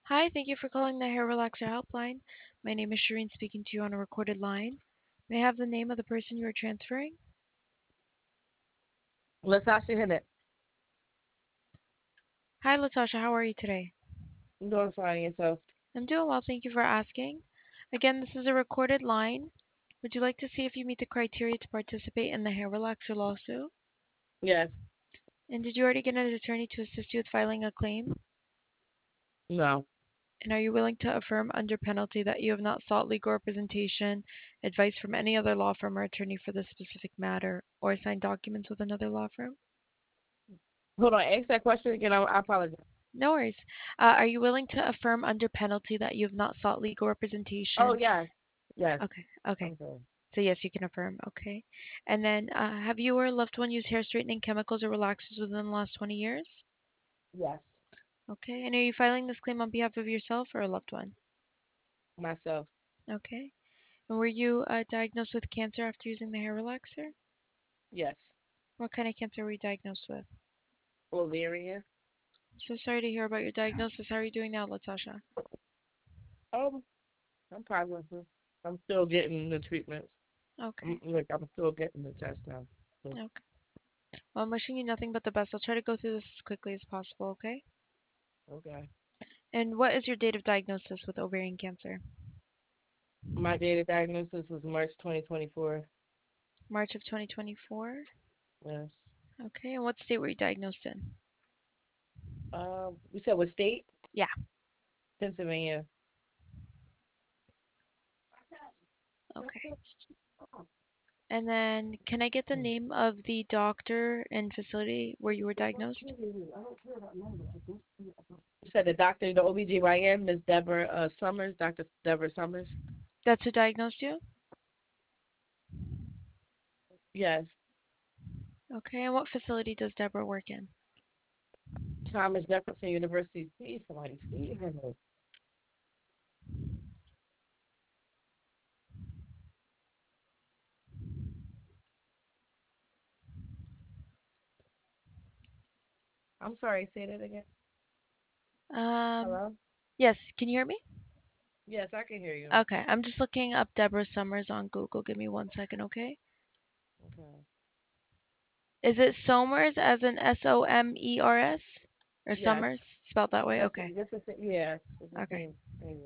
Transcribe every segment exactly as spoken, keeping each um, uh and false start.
Hi, thank you for calling the Hair Relaxer Helpline. My name is Shireen speaking to you on a recorded line. May I have the name of the person you are transferring? Latasha Hennett. Hi, Latasha. How are you today? I'm doing fine yourself. I'm doing well, thank you for asking. Again, this is a recorded line. Would you like to see if you meet the criteria to participate in the Hair Relaxer lawsuit? Yes. And did you already get an attorney to assist you with filing a claim? No. And are you willing to affirm under penalty that you have not sought legal representation, advice from any other law firm or attorney for this specific matter, or signed documents with another law firm? Hold on. Ask that question again. I, I apologize. No worries. Uh, are you willing to affirm under penalty that you have not sought legal Oh, representation? yes. Yes. Okay, okay. I'm sorry. So yes, you can affirm. Okay. And then, uh, have you or a loved one used hair straightening chemicals or relaxers within the last twenty years? Yes. Okay. And are you filing this claim on behalf of yourself or a loved one? Myself. Okay. And were you uh, diagnosed with cancer after using the hair relaxer? Yes. What kind of cancer were you diagnosed with? Ovarian. So sorry to hear about your diagnosis. How are you doing now, Latasha? Um, I'm positive. I'm still getting the treatments. I'm Okay. like I'm still getting the test now. So, Okay. Well, I'm wishing you nothing but the best. I'll try to go through this as quickly as possible, okay? okay. And what is your date of diagnosis with ovarian cancer? My date of diagnosis was March twenty twenty-four. March of twenty twenty-four. Yes. Okay. And what state were you diagnosed in? Um, you said what state? Yeah. Pennsylvania. Okay. And then can I get the Hmm. name of the doctor and facility where you were diagnosed? You said the doctor, the O B G Y N, Miss Deborah uh, Summers, Doctor Deborah Summers. That's who diagnosed you? Yes. Okay. And what facility does Deborah work in? Thomas Jefferson University. Please, somebody, please. I'm sorry, say that again. Um, Hello? yes. Can you hear me? Yes, I can hear you. Okay. I'm just looking up Deborah Summers on Google. Give me one second, okay? Okay. Is it Somers as in S O M E R S? Or Yes. Summers? Spelled that way? That's Okay. this is yes, it's the Okay. same thing.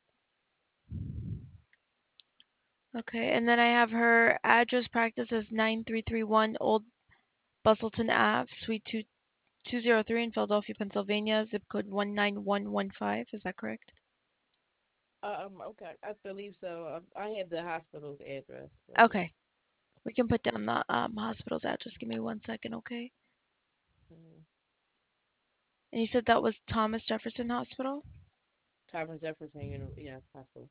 Okay. And then I have her address practice as nine three three one Old Bustleton Ave, Suite two two zero three in Philadelphia, Pennsylvania, zip code one nine one one five. Is that correct? Um, okay, I believe so. Um, I had the hospital's address, but yes. Okay. We can put down the um, hospital's address. Give me one second, okay? Mm. And you said that was Thomas Jefferson Hospital? Thomas Jefferson, you know, yes, hospital.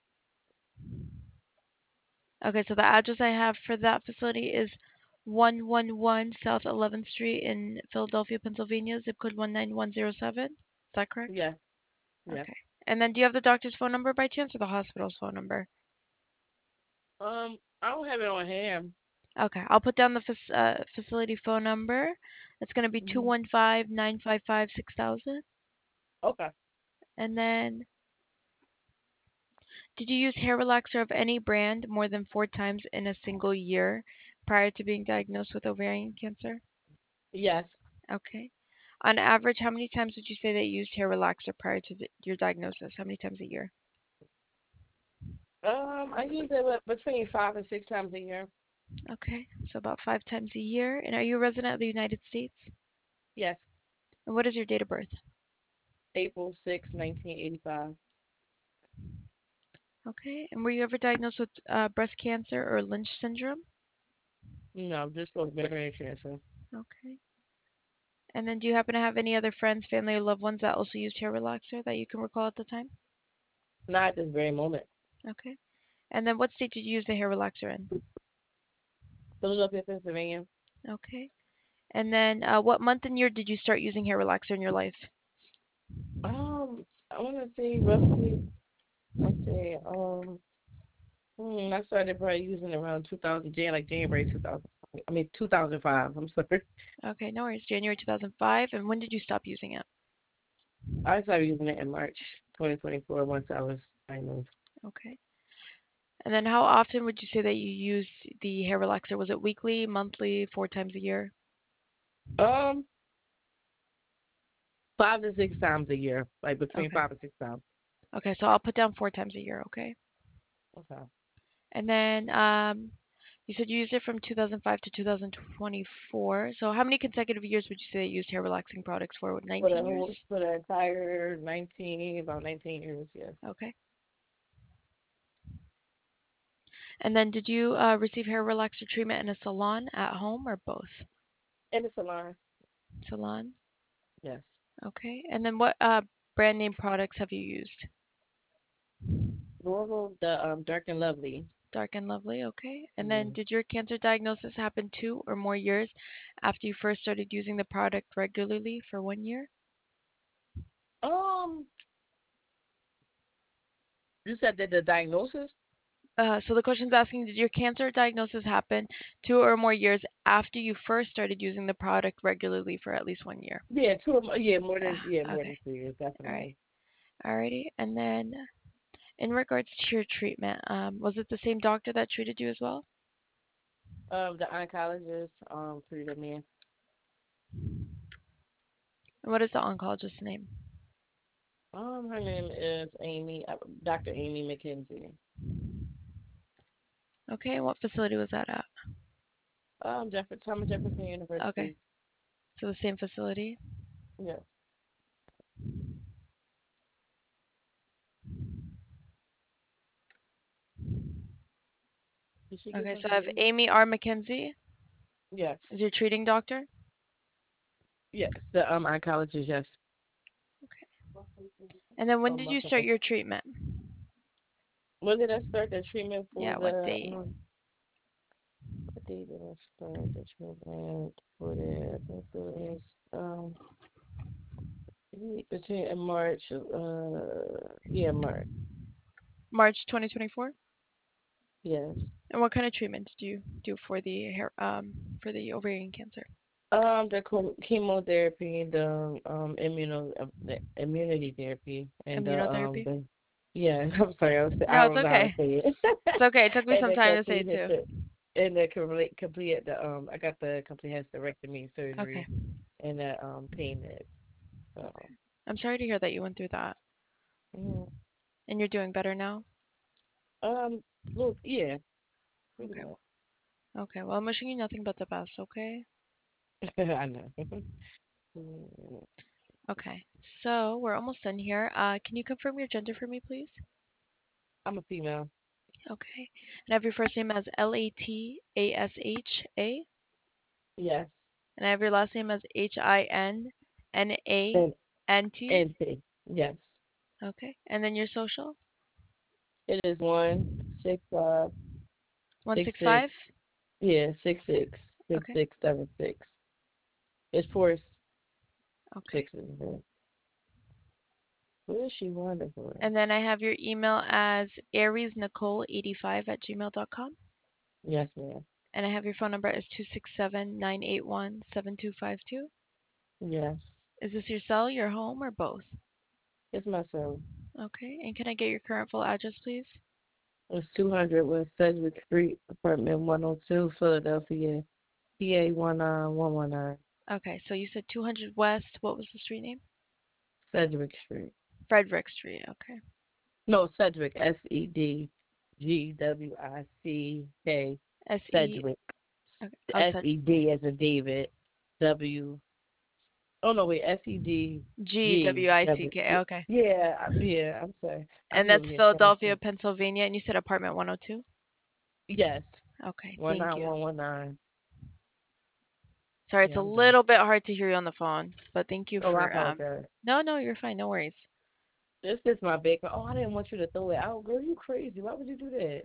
Okay, so the address I have for that facility is one one one South eleventh Street in Philadelphia, Pennsylvania, zip code one nine one zero seven. Is that correct? Yes, yes. Okay. And then do you have the doctor's phone number by chance or the hospital's phone number? Um, I don't have it on hand. Okay, I'll put down the fac- uh, facility phone number. It's going to be Mm-hmm. two one five nine five five six thousand. Okay. And then, did you use hair relaxer of any brand more than four times in a single year prior to being diagnosed with ovarian cancer? Yes. Okay. On average, how many times would you say that you used hair relaxer prior to the, your diagnosis? How many times a year? Um, I use it with- between five and six times a year. Okay, so about five times a year. And are you a resident of the United States? Yes. And what is your date of birth? April sixth, nineteen eighty-five. Okay. And were you ever diagnosed with uh, breast cancer or Lynch syndrome? No, just ovarian cancer. Okay. And then do you happen to have any other friends, family, or loved ones that also used hair relaxer that you can recall at the time? Not at this very moment. Okay. And then what state did you use the hair relaxer in? Philadelphia, Pennsylvania. Okay. And then uh, what month and year did you start using hair relaxer in your life? Um, I want to say roughly, let's say, um, hmm, I started probably using it around two thousand, Jan, like January two thousand. I mean, two thousand five. I'm sorry. Okay, no worries. January two thousand five. And when did you stop using it? I started using it in March twenty twenty-four once I was diagnosed. Okay. And then how often would you say that you use the hair relaxer? Was it weekly, monthly, four times a year? Um, five to six times a year, like between Okay. five and six times. Okay, so I'll put down four times a year, okay? Okay. And then um, you said you used it from two thousand five to two thousand twenty-four. So how many consecutive years would you say you used hair relaxing products for? What, For the nineteen years? whole, for the entire nineteen, about nineteen years, yes. Okay. And then did you uh, receive hair relaxer treatment in a salon, at home, or both? In the salon, Salon. yes. Okay. And then what uh, brand name products have you used? Normal, the um, Dark and Lovely. Dark and Lovely. Okay. And then Yeah. did your cancer diagnosis happen two or more years after you first started using the product regularly for one year? Um, you said that the diagnosis? Uh, so the question's asking, did your cancer diagnosis happen two or more years after you first started using the product regularly for at least one year? Yeah, two, or more- yeah, more than, yeah, Yeah. more Okay. than two years, All right. definitely. Alrighty. And then in regards to your treatment, um, was it the same doctor that treated you as well? Um, the oncologist, um, treated me. And what is the oncologist's name? Um, her name is Amy, uh, Doctor Amy McKenzie. Okay. And what facility was that at? Um, Jefferson, Thomas Jefferson Okay. University. So the same facility. Yes. Did she get Okay. some So I have food? Amy R. McKenzie Yes. as your treating doctor. Yes. The um oncologist, yes. Okay. And then when Um, did my you start papa. your treatment? When did I start the treatment for Yeah. What the date? um what day did I start the treatment for the I think it was um between in March, uh yeah, March. March twenty twenty-four. Yes. And what kind of treatment did you do for the hair um for the ovarian cancer? Um, the cho- chemotherapy, the um immuno uh, the immunity therapy, and the um Immunotherapy? the yeah. I'm sorry, I was I No, it's don't know how to okay. say it. It's okay. It took me And some the time to say complete it too. hyster and the complete complete the um I got the complete hysterectomy Okay. surgery and the um pain med. So Okay. I'm sorry to hear that you went through that. yeah. And you're doing better now? Um, look, yeah, pretty Okay. much. Okay. Well, I'm wishing you nothing but the best, okay? I know. Mm, Okay. So, we're almost done here. Uh, can you confirm your gender for me, please? I'm a female. Okay. And I have your first name as L A T A S H A, Yes, and I have your last name as H I N N A and N T. and T. Yes, Okay. And then your social? it is one six five six six. one sixty-five? Yeah, six six six Okay. six seven six. It's four Okay. sixes. Man. What is she wonderful? And then I have your email as aries nicole eighty-five at gmail dot com. Yes, ma'am. And I have your phone number as two six seven, nine eight one, seven two five two. Yes, Is this your cell, your home, or both? it's my son. Okay. And can I get your current full address, please? It's two hundred West Sedgwick Street, apartment one oh two, Philadelphia, P A one nine one one nine. Okay. So you said two hundred West. What was the street name? Sedgwick Street. Frederick Street. Okay. No, Sedgwick, S E D G W I C K, S E. Sedgwick. Okay. Oh, S so E D as a David, W. Oh, no, wait, S E D G G W I C W. K. Okay. Yeah, I- yeah, I'm sorry. And I'm that's over here trying Philadelphia, to. Pennsylvania. And you said apartment one oh two? Yes, Okay. Thank you. one nine one one nine. Sorry, it's Yeah, a I'm done. little bit hard to hear you on the phone, but thank you Oh, I for um. apologize. No, no, you're fine. No worries. This is my bacon. Oh, I didn't want you to throw it out. Girl, you crazy. Why would you do that?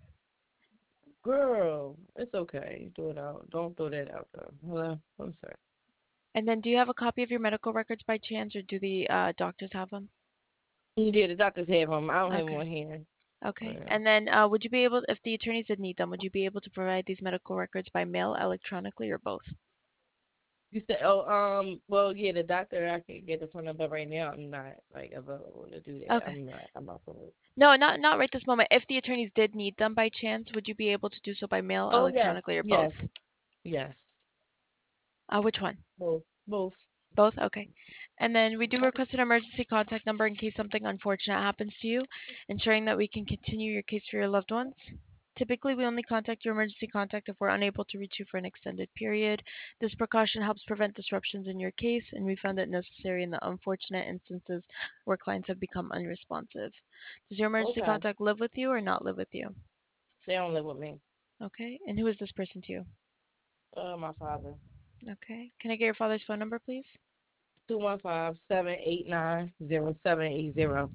Girl, it's okay. You throw it out. Don't throw that out, though. Hello? I'm sorry. And then, do you have a copy of your medical records by chance, or do the uh, doctors have them? Yeah, the doctors have them. I don't have Okay. one here. Oh, Okay. yeah. And then, uh, would you be able, if the attorneys did need them, would you be able to provide these medical records by mail, electronically, or both? You said, oh, um, well, yeah, the doctor, I can get the phone number right now. I'm not like available to do that. Okay. I'm not. I'm not for it. No, not not right this moment. If the attorneys did need them by chance, would you be able to do so by mail, Oh yes, electronically, or both? yes, yes. Uh, which one? Both, both. Both? Okay. And then we do request an emergency contact number in case something unfortunate happens to you, ensuring that we can continue your case for your loved ones. Typically, we only contact your emergency contact if we're unable to reach you for an extended period. This precaution helps prevent disruptions in your case, and we found it necessary in the unfortunate instances where clients have become unresponsive. Does your emergency Okay. contact live with you or not live with you? They don't live with me. Okay. And who is this person to you? Uh, my father. Okay. Can I get your father's phone number, please? Two one five seven eight nine zero seven eight zero.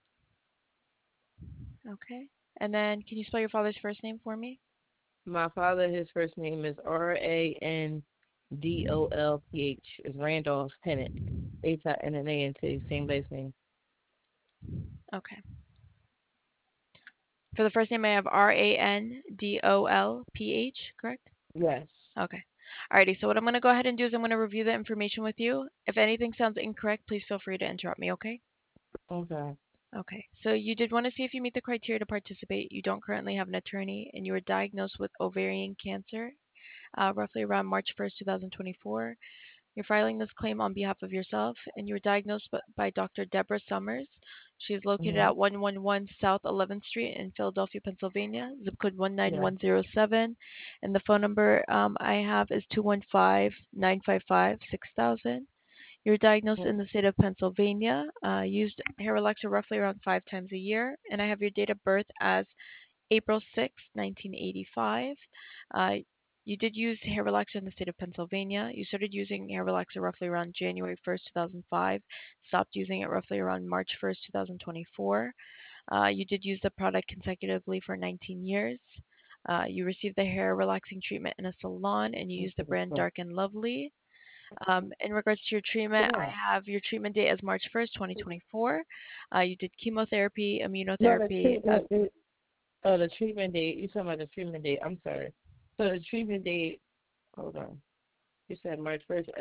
Okay. And then can you spell your father's first name for me? My father, his first name is R A N D O L P H. Is Randolph Pennant. H I N N A N T. Same last name. Okay. For the first name, I have R A N D O L P H, correct? Yes. Okay. Alrighty, so what I'm going to go ahead and do is I'm going to review the information with you. If anything sounds incorrect, please feel free to interrupt me, okay? Okay. Okay. So you did want to see if you meet the criteria to participate. You don't currently have an attorney, and you were diagnosed with ovarian cancer uh, roughly around March first, twenty twenty-four. You're filing this claim on behalf of yourself, and you were diagnosed b- by Doctor Deborah Summers. She is located Mm-hmm. at one eleven South eleventh Street in Philadelphia, Pennsylvania, zip code Yeah. one nine one zero seven. And the phone number um, I have is two one five, nine five five, six thousand. You were diagnosed in the state of Pennsylvania, uh, used hair relaxer roughly around five times a year, and I have your date of birth as April sixth, nineteen eighty-five. Uh, you did use hair relaxer in the state of Pennsylvania. You started using hair relaxer roughly around January first, two thousand five, stopped using it roughly around March first, twenty twenty-four. Uh, you did use the product consecutively for nineteen years. Uh, you received the hair relaxing treatment in a salon and you used the brand Dark and Lovely. Um, in regards to your treatment, I Yeah. have your treatment date as March first, twenty twenty-four. Uh, you did chemotherapy, No, the immunotherapy. Uh, treatment. Is, uh, the treatment date. You talking about the treatment date? I'm sorry. So the treatment date. Hold on. You said March first.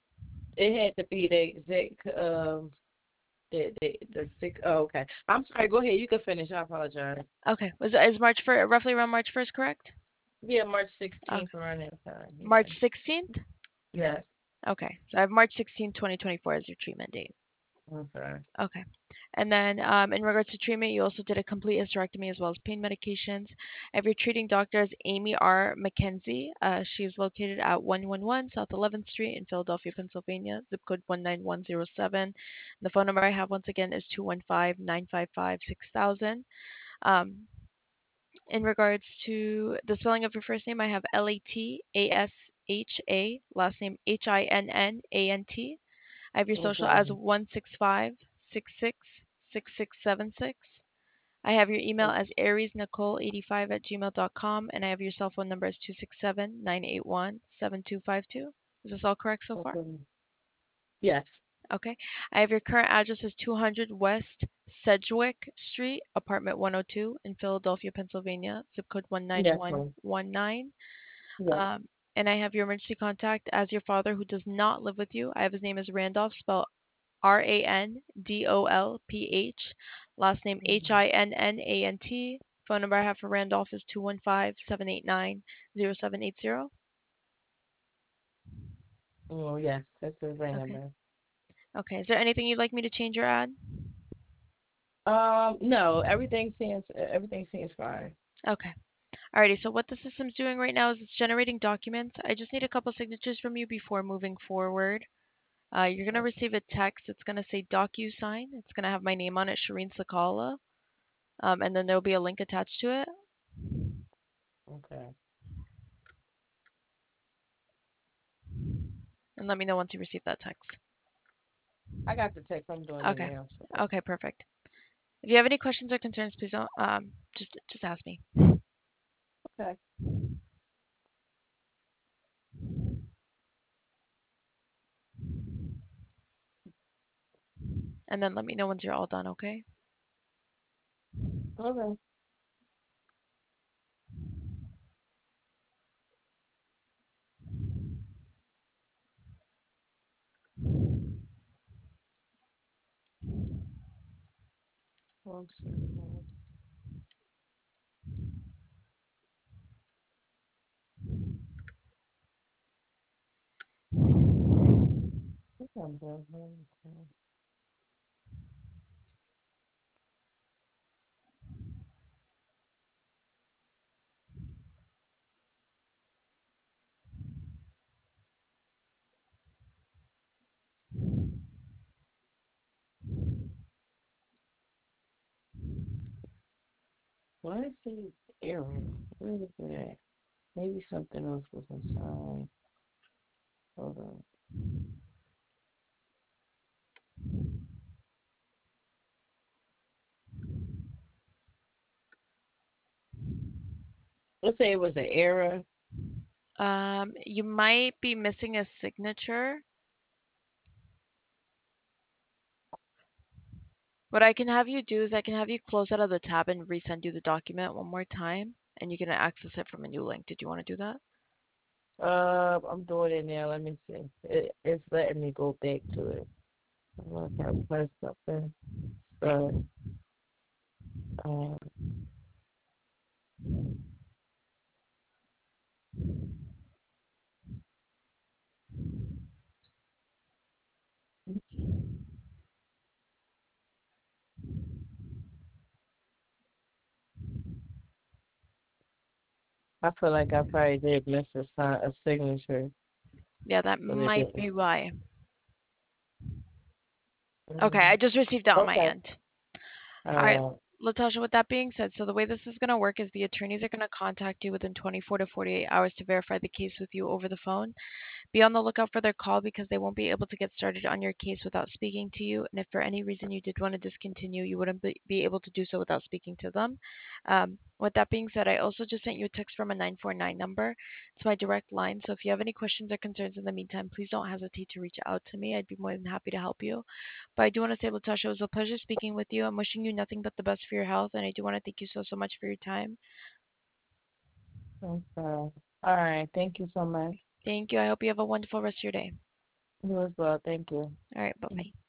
It had to be the exact. Um. The the the six. Oh, okay. I'm sorry. Go ahead. You can finish. I apologize. okay, was is March first roughly around March first, correct? Yeah, March Okay. sixteenth around that time. March Yeah. sixteenth? Yes. Okay. So I have March sixteenth, twenty twenty-four as your treatment date. I'm sorry. Okay. And then um, in regards to treatment, you also did a complete hysterectomy as well as pain medications. I have your treating doctor is Amy R. McKenzie. Uh, she is located at one eleven South eleventh Street in Philadelphia, Pennsylvania, zip code one nine one zero seven. The phone number I have once again is two one five, nine five five, six thousand. Um, in regards to the spelling of your first name, I have L A T A S H A, last name H I N N A N T. I have your social as Okay. one six five six six six six seven six. I have your email as aries nicole eighty-five at gmail dot com, and I have your cell phone number as two six seven, nine eight one, seven two five two. Is this all correct so far? Okay. Yes. Okay. I have your current address as two hundred West Sedgwick Street, apartment one oh two in Philadelphia, Pennsylvania, zip code Yes, one nine one ma'am. one nine. Yes. Um, and I have your emergency contact as your father who does not live with you. I have his name as Randolph, spelled R A N D O L P H. Last name H I N N A N T. Phone number I have for Randolph is two one five, seven eight nine, zero seven eight zero. Oh, yes. That's his ring Okay. number. Okay. Is there anything you'd like me to change or add? Um, no, everything seems everything seems fine. Okay. Alrighty, so what the system's doing right now is it's generating documents. I just need a couple signatures from you before moving forward. Uh, you're going to receive a text. It's going to say DocuSign. It's going to have my name on it, Shireen Sakala. Um, and then there'll be a link attached to it. Okay. And let me know once you receive that text. I got the text. I'm doing it Okay. now. So. Okay, perfect. If you have any questions or concerns, please don't, um, just just ask me. Okay. And then let me know once you're all done, okay? Okay. One second. I think I'm done. Okay. Why is it error? Where is it at? Maybe something else was inside. Hold on. Let's say it was an error. Um, you might be missing a signature. What I can have you do is I can have you close out of the tab and resend you the document one more time, and you can access it from a new link. Did you want to do that? Uh, I'm doing it now. Let me see. It, it's letting me go back to it. I'm gonna try to press something. Start. Um, I feel like I probably did miss a sign, a signature, Yeah, that but it might didn't. be why. Okay, I Mm, just received that on my okay. end. All right, All Latasha, with that being said, so the way this is going to work is the attorneys are going to contact you within twenty-four to forty-eight hours to verify the case with you over the phone. Be on the lookout for their call because they won't be able to get started on your case without speaking to you. And if for any reason you did want to discontinue, you wouldn't be be able to do so without speaking to them. Um, with that being said, I also just sent you a text from a nine four nine number. It's my direct line. So if you have any questions or concerns in the meantime, please don't hesitate to reach out to me. I'd be more than happy to help you. But I do want to say, Latasha, it was a pleasure speaking with you. I'm wishing you nothing but the best for your health. And I do want to thank you so, so much for your time. right. Okay. All right. Thank you so much. Thank you. I hope you have a wonderful rest of your day. You as well. Thank you. All right. Bye bye.